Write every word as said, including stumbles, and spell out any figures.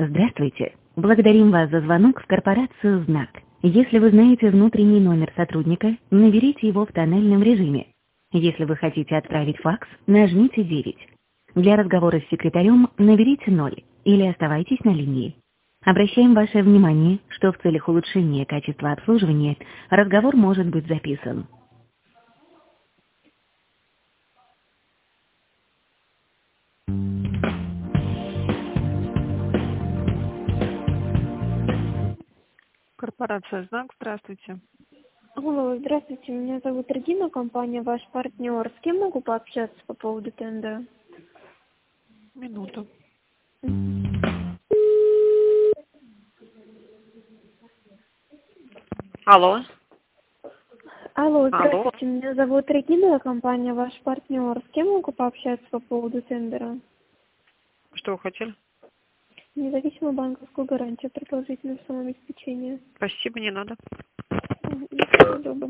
Здравствуйте. Благодарим вас за звонок в корпорацию «Знак». Если вы знаете внутренний номер сотрудника, наберите его в тоннельном режиме. Если вы хотите отправить факс, нажмите девять. Для разговора с секретарем наберите ноль или оставайтесь на линии. Обращаем ваше внимание, что в целях улучшения качества обслуживания разговор может быть записан. Корпорация «Знак», здравствуйте. Алло, здравствуйте, меня зовут Регина, компания «Ваш партнер». С кем могу пообщаться по поводу тендера? Минуту. Алло. Алло, Алло. здравствуйте, меня зовут Регина, компания «Ваш партнер». С кем могу пообщаться по поводу тендера? Что вы хотели? Независимую банковскую гарантию продолжительного самообеспечения. Спасибо, не надо.